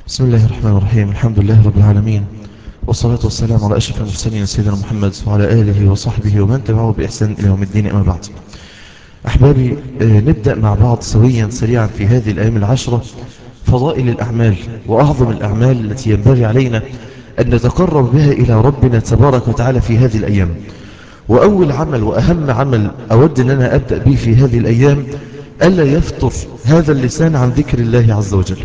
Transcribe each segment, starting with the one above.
بسم الله الرحمن الرحيم. الحمد لله رب العالمين، والصلاة والسلام على أشرف المرسلين سيدنا محمد وعلى آله وصحبه ومن تبعه بإحسان إلى يوم الدين. أما بعد، أحبابي، نبدأ مع بعض سويا سريعا في هذه الأيام العشرة فضائل الأعمال وأعظم الأعمال التي ينبغي علينا أن نتقرب بها إلى ربنا تبارك وتعالى في هذه الأيام. وأول عمل وأهم عمل أود أن أنا أبدأ به في هذه الأيام ألا يفطر هذا اللسان عن ذكر الله عز وجل.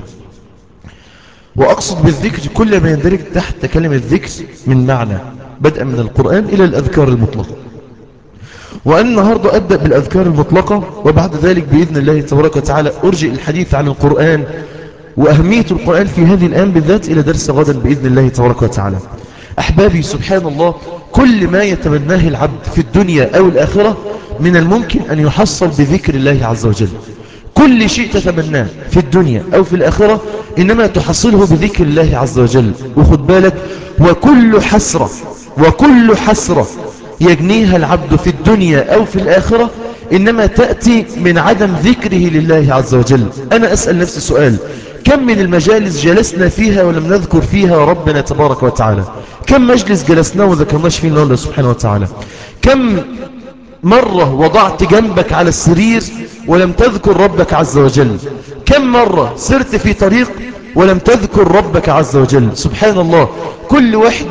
وأقصد بالذكر كل ما يندرج تحت كلمة ذكر من معنى، بدءا من القرآن إلى الأذكار المطلقة. وأن النهاردة أبدأ بالأذكار المطلقة، وبعد ذلك بإذن الله تبارك وتعالى أرجئ الحديث عن القرآن وأهمية القرآن في هذه الأيام بالذات إلى درس غدا بإذن الله تبارك وتعالى. أحبابي، سبحان الله، كل ما يتمناه العبد في الدنيا أو الآخرة من الممكن أن يحصل بذكر الله عز وجل. كل شيء تتمناه في الدنيا أو في الآخرة إنما تحصله بذكر الله عز وجل. وخد بالك، وكل حسرة يجنيها العبد في الدنيا أو في الآخرة إنما تأتي من عدم ذكره لله عز وجل. أنا أسأل نفسي سؤال: كم من المجالس جلسنا فيها ولم نذكر فيها ربنا تبارك وتعالى؟ كم مجلس جلسنا وذكرناش فيه الله سبحانه وتعالى؟ كم مرة وضعت جنبك على السرير ولم تذكر ربك عز وجل؟ كم مرة سرت في طريق ولم تذكر ربك عز وجل؟ سبحان الله، كل واحد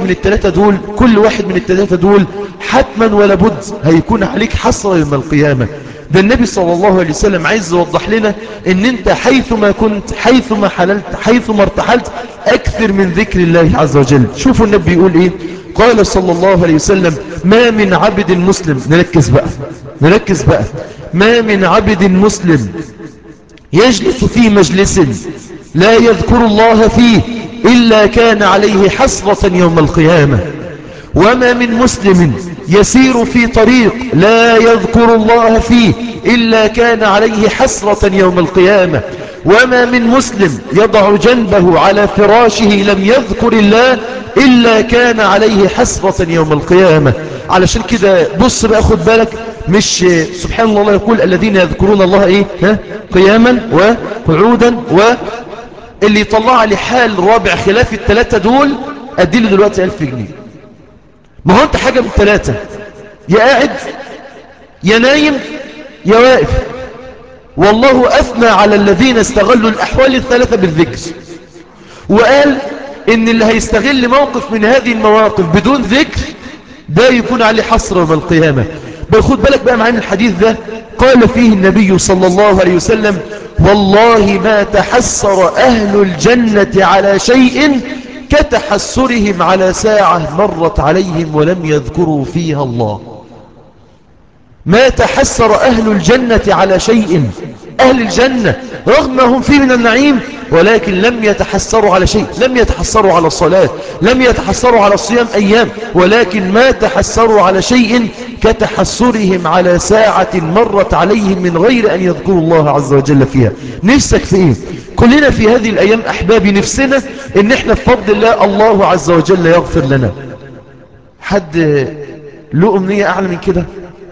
من الثلاثة دول حتما ولا بد هيكون عليك حسرة يوم القيامة. ده النبي صلى الله عليه وسلم عايز يوضح لنا ان انت حيثما كنت، حيثما حللت، حيثما ارتحلت، اكثر من ذكر الله عز وجل. شوفوا النبي يقول ايه. قال صلى الله عليه وسلم: ما من عبد مسلم، نركز بقى، ما من عبد مسلم يجلس في مجلس لا يذكر الله فيه إلا كان عليه حسرة يوم القيامة. وما من مسلم يسير في طريق لا يذكر الله فيه إلا كان عليه حسرة يوم القيامة. وما من مسلم يضع جنبه على فراشه لم يذكر الله إلا كان عليه حسرة يوم القيامة. علشان كده بص بقى، خد بالك، مش سبحان الله يقول: الذين يذكرون الله ايه قياما وقعودا، واللي يطلع لي حال رابع خلاف الثلاثة دول اديله دلوقتي 1000 جنيه. ما هو انت حاجة من ثلاثة: يا قاعد، يا نايم، يا واقف. والله أثنى على الذين استغلوا الأحوال الثلاثة بالذكر، وقال إن اللي هيستغل موقف من هذه المواقف بدون ذكر ده يكون عليه حسرة يوم القيامة. خد بالك بقى معانا الحديث ده. قال فيه النبي صلى الله عليه وسلم: والله ما تحسر أهل الجنة على شيء كتحسرهم على ساعة مرت عليهم ولم يذكروا فيها الله. ما تحسر أهل الجنة على شيء، أهل الجنة رغم ما هم فيه من النعيم ولكن لم يتحسروا على شيء، لم يتحسروا على الصلاة، لم يتحسروا على الصيام أيام، ولكن ما تحسروا على شيء كتحسرهم على ساعة مرت عليهم من غير أن يذكروا الله عز وجل فيها. نفسك في إيه؟ كلنا في هذه الأيام أحبابي نفسنا إن إحنا بفضل الله عز وجل يغفر لنا. حد له أمنية أعلى من كده؟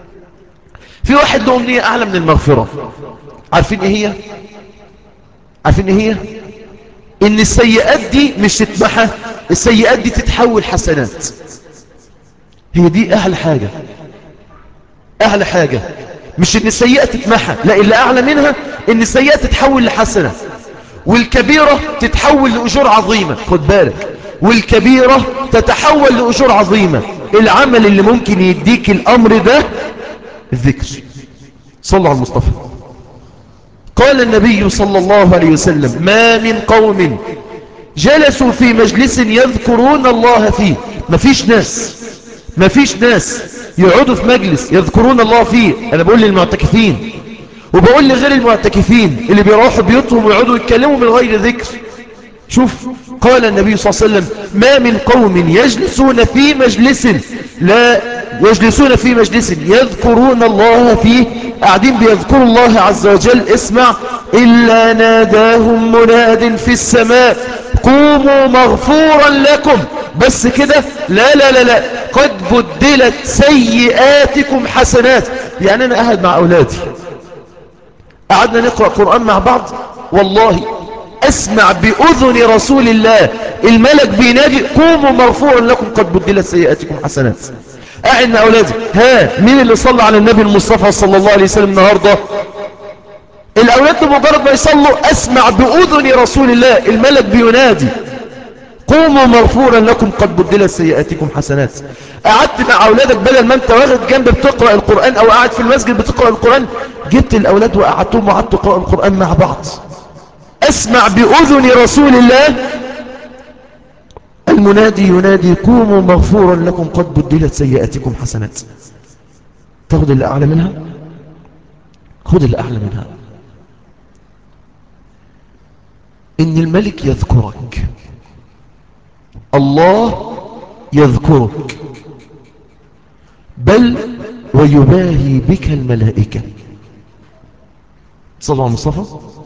في واحد له أمنية أعلى من المغفرة. عارفين إيه هي؟ إن السيئات دي مش تتمحى، السيئات دي تتحول حسنات. هي دي أعلى حاجة. مش إن السيئة تتمحى، لا، اللي أعلى منها إن السيئة تتحول لحسنة، والكبيرة تتحول لأجور عظيمة. خد بالك، والكبيرة تتحول لأجور عظيمة. العمل اللي ممكن يديك الأمر ده الذكر. صلوا على المصطفى. قال النبي صلى الله عليه وسلم: ما من قوم جلسوا في مجلس يذكرون الله فيه. مفيش ناس يقعدوا في مجلس يذكرون الله فيه. أنا بقول للمعتكفين وبقول لغير المعتكفين اللي بيروحوا بيوتهم ويقعدوا يتكلموا من غير ذكر. شوف، قال النبي صلى الله عليه وسلم: ما من قوم يجلسون في مجلس يذكرون الله فيه، قاعدين بيذكروا الله عز وجل، اسمع، إلا ناداهم مناد في السماء: قوموا مغفورا لكم. بس كده؟ لا لا لا لا، قد بدلت سيئاتكم حسنات. يعني أنا قاعد مع أولادي، قعدنا نقرأ قرآن مع بعض، والله أسمع بأذن رسول الله الملك بينادي قوموا مغفورا لكم قد بدلت سيئاتكم حسنات. قاعد مع أولادي، ها مين اللي صلى على النبي المصطفى صلى الله عليه وسلم النهاردة؟ الأولاد بمجرد ما يصلوا أسمع بأذن رسول الله الملك بينادي قوموا مغفورا لكم قد بدلت سيئاتكم حسنات. قعدت مع أولادك بدل ما أنت واخد جنب بتقرأ القرآن أو قاعد في المسجد بتقرأ القرآن، جبت الأولاد وقعدتهم وقعدت تقرأ القرآن مع بعض. أسمع بأذن رسول الله المنادي ينادي قوموا مغفورا لكم قد بدلت سيئاتكم حسنات. تاخد اللي أعلى منها؟ خد اللي أعلى منها، إن الملك يذكرك، الله يذكرك، بل ويباهي بك الملائكة. صلى الله عليه وسلم.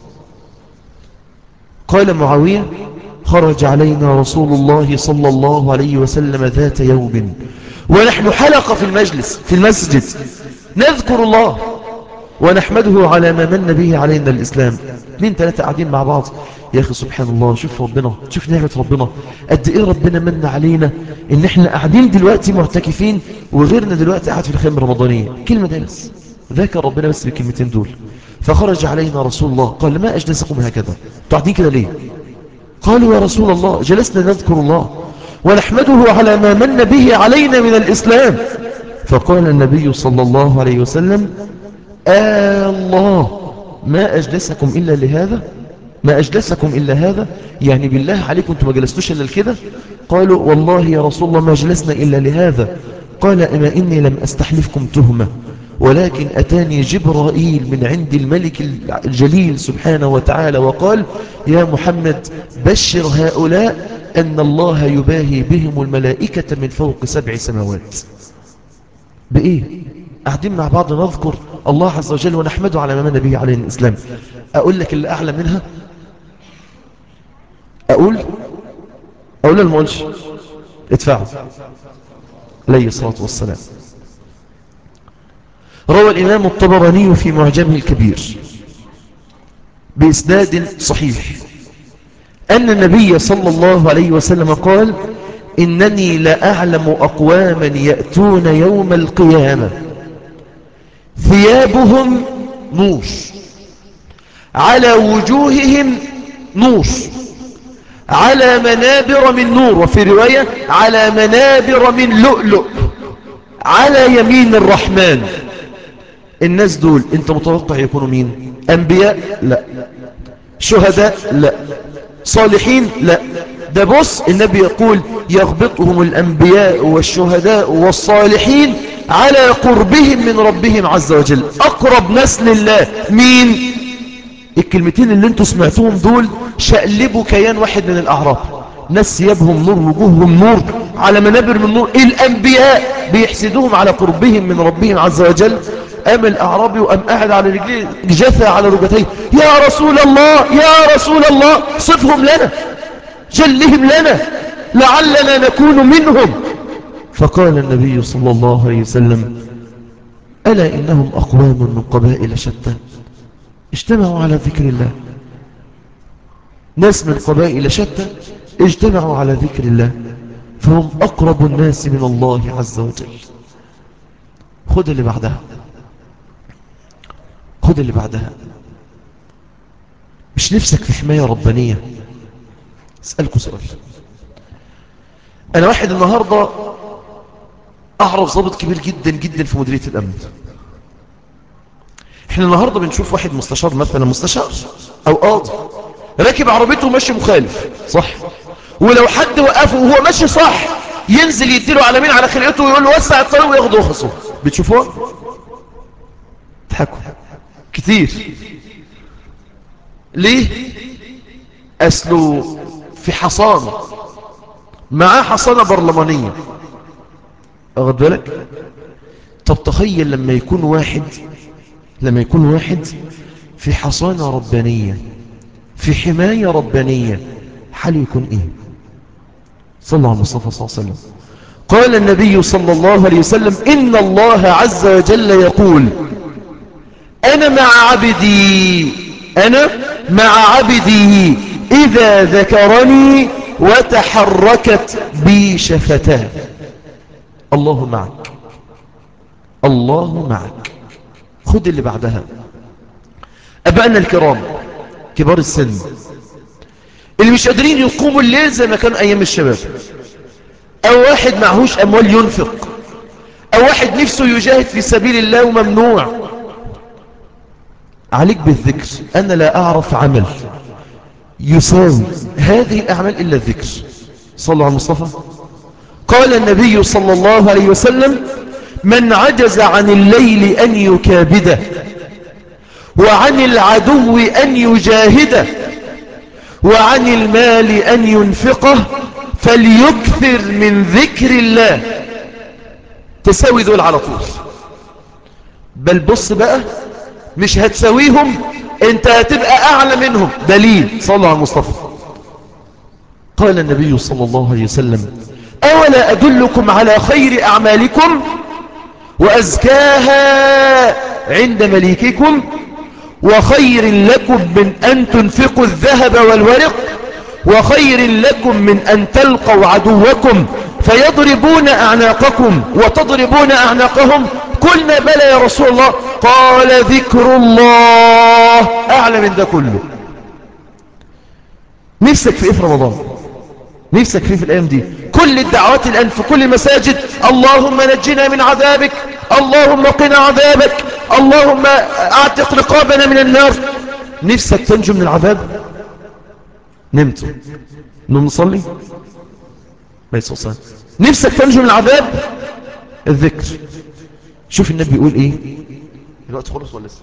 قال معاوية خرج علينا رسول الله صلى الله عليه وسلم ذات يوم ونحن حلقة في المجلس في المسجد نذكر الله ونحمده على ما من به علينا الإسلام. 2-3 قاعدين مع بعض، يا أخي سبحان الله، شوف ربنا، شوف نعمة ربنا قد إيه ربنا من علينا إن إحنا قاعدين دلوقتي معتكفين وغيرنا دلوقتي قاعد في الخيمة الرمضانية. كلمة ده بس، ذكر ربنا بس بالكلمتين دول. فخرج علينا رسول الله قال ما أجلسكم هكذا، انتوا قاعدين كده ليه؟ قالوا يا رسول الله جلسنا نذكر الله ونحمده على ما من به علينا من الإسلام. فقال النبي صلى الله عليه وسلم الله ما أجلسكم إلا لهذا، ما أجلسكم إلا هذا، يعني بالله عليكم انتم ما جلستوش إلا لكده؟ قالوا والله يا رسول الله ما جلسنا إلا لهذا. قال أما إني لم أستحلفكم تهمة، ولكن أتاني جبرائيل من عند الملك الجليل سبحانه وتعالى وقال يا محمد بشر هؤلاء أن الله يباهي بهم الملائكة من فوق 7 سماوات. بإيه؟ قاعدين مع بعض نذكر الله عز وجل ونحمده على ما من به علينا الإسلام. أقول لك اللي أعلى منها؟ أقول لما أقولش ادفعوا عليه الصلاة والسلام. روى الإمام الطبراني في معجمه الكبير بإسناد صحيح أن النبي صلى الله عليه وسلم قال إنني لأعلم أقواما يأتون يوم القيامة ثيابهم نور على وجوههم نور على منابر من نور، وفي رواية على منابر من لؤلؤ على يمين الرحمن. الناس دول انت متوقع يكونوا مين؟ أنبياء؟ لا. شهداء؟ لا. صالحين؟ لا. ده بص النبي يقول يغبطهم الأنبياء والشهداء والصالحين على قربهم من ربهم عز وجل. أقرب ناس لله مين؟ الكلمتين اللي انتوا سمعتوهم دول شقلبوا كيان واحد من الأعراب. ناس ثيابهم نور وجوههم نور على منابر من نور، الأنبياء بيحسدوهم على قربهم من ربهم عز وجل. قام الأعرابي وقام قاعد على رجليه جثى على ركبتيه يا رسول الله يا رسول الله صفهم لنا جلهم لنا لعلنا نكون منهم. فقال النبي صلى الله عليه وسلم ألا إنهم أقوام من قبائل شتى اجتمعوا على ذكر الله. ناس من قبائل شتى اجتمعوا على ذكر الله فهم أقرب الناس من الله عز وجل. خذ اللي بعدها، خذ اللي بعدها. مش نفسك في حماية ربانية؟ اسألكوا سؤال. أنا واحد النهاردة أعرف ضابط كبير جدا جدا في مديرية الأمن. احنا النهاردة بنشوف واحد مستشار مثلا، مستشار أو قاضي راكب عربيته وماشي مخالف، صح؟ ولو حد وقفه وهو ماشي صح ينزل يديله على مين؟ على خلقته ويقول له وسع الطريق وياخد رخصه. بتشوفوها؟ تضحكوا كتير. ليه؟ أصله في حصانة، معاه حصانة برلمانية، أخذ بالك؟ طب تخيل لما يكون واحد في حصانة ربانية في حماية ربانية، حاله يكون إيه؟ صلى الله عليه وسلم. قال النبي صلى الله عليه وسلم إن الله عز وجل يقول أنا مع عبدي إذا ذكرني وتحركت بي شفتاه. الله معك، الله معك. خد اللي بعدها. أبائنا الكرام كبار السن اللي مش قادرين يقوموا الليل زي ما كانوا أيام الشباب، أو واحد معهوش أموال ينفق، أو واحد نفسه يجاهد في سبيل الله وممنوع، عليك بالذكر. أنا لا أعرف عمل يساوي هذه الأعمال إلا الذكر. صلوا على المصطفى. قال النبي صلى الله عليه وسلم: من عجز عن الليل أن يكابده، وعن العدو أن يجاهده، وعن المال أن ينفقه، فليكثر من ذكر الله. تساوي دول على طول. بل بص بقى، مش هتساويهم، انت هتبقى أعلى منهم. دليل: صلوا على المصطفى. قال النبي صلى الله عليه وسلم: أولا أدلكم على خير أعمالكم وأزكاها عند مليككم، وخير لكم من أن تنفقوا الذهب والورق، وخير لكم من أن تلقوا عدوكم فيضربون أعناقكم وتضربون أعناقهم. قلنا: بلى يا رسول الله. قال: ذكر الله أعلى من ده كله. نفسك في إيه في رمضان؟ نفسك فيه في الأيام دي؟ كل الدعوات الآن في كل المساجد: اللهم نجنا من عذابك، اللهم قنا عذابك، اللهم اعتق رقابنا من النار. نفسك تنجو من العذاب؟ نمت نوم نصلي ما يصلي. نفسك تنجو من العذاب؟ الذكر. شوف النبي يقول ايه. الوقت خلص ولا لسه؟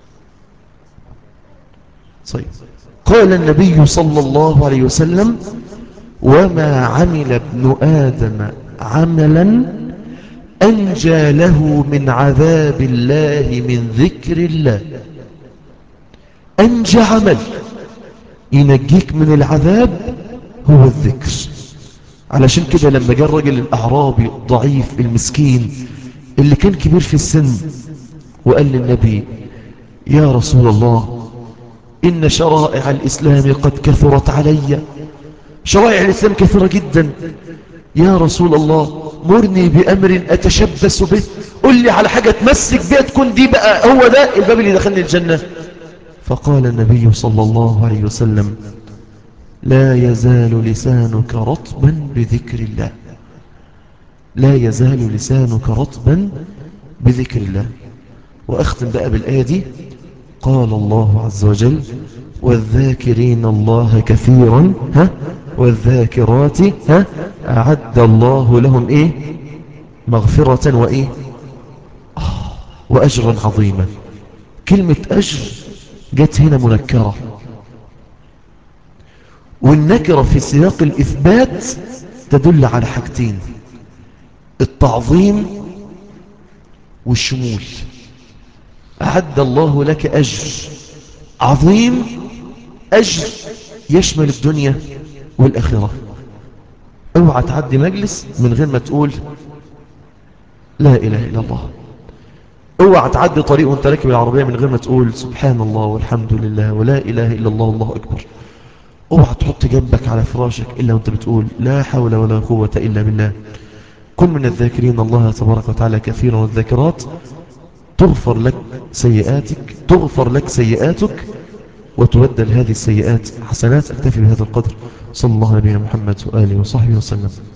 طيب. قال النبي صلى الله عليه وسلم: وما عمل ابن آدم عملا أنجى له من عذاب الله من ذكر الله. أنجى عمل ينجيك من العذاب هو الذكر. علشان كده لما جاء الرجل الأعرابي الضعيف المسكين اللي كان كبير في السن وقال للنبي: يا رسول الله، إن شرائع الإسلام قد كثرت علي، شرائع الإسلام كثيرة جدا، يا رسول الله مرني بأمر أتشبث به، قل لي على حاجة تمسك بها تكون دي بقى هو ده الباب اللي دخلني الجنة. فقال النبي صلى الله عليه وسلم: لا يزال لسانك رطبا بذكر الله. لا يزال لسانك رطبا بذكر الله. وأختم بقى بالآية دي. قال الله عز وجل: والذاكرين الله كثيرا والذاكرات أعد الله لهم إيه؟ مغفرة وإيه؟ وأجرا عظيما. كلمة أجر جت هنا منكرة، والنكرة في سياق الإثبات تدل على حاجتين: التعظيم والشمول. أعد الله لك أجر عظيم، أجر يشمل الدنيا والآخرة. اوعى تعدي مجلس من غير ما تقول لا إله إلا الله. اوعى تعدي طريق وانت راكب العربية من غير ما تقول سبحان الله والحمد لله ولا إله إلا الله والله أكبر. اوعى تحط جنبك على فراشك إلا وانت بتقول لا حول ولا قوة إلا بالله. كن من الذاكرين الله تبارك وتعالى كثيرا، والذاكرات تغفر لك سيئاتك وتبدل هذه السيئات حسنات. أكتفي بهذا القدر. صلى الله على نبينا محمد وآله وصحبه وسلم.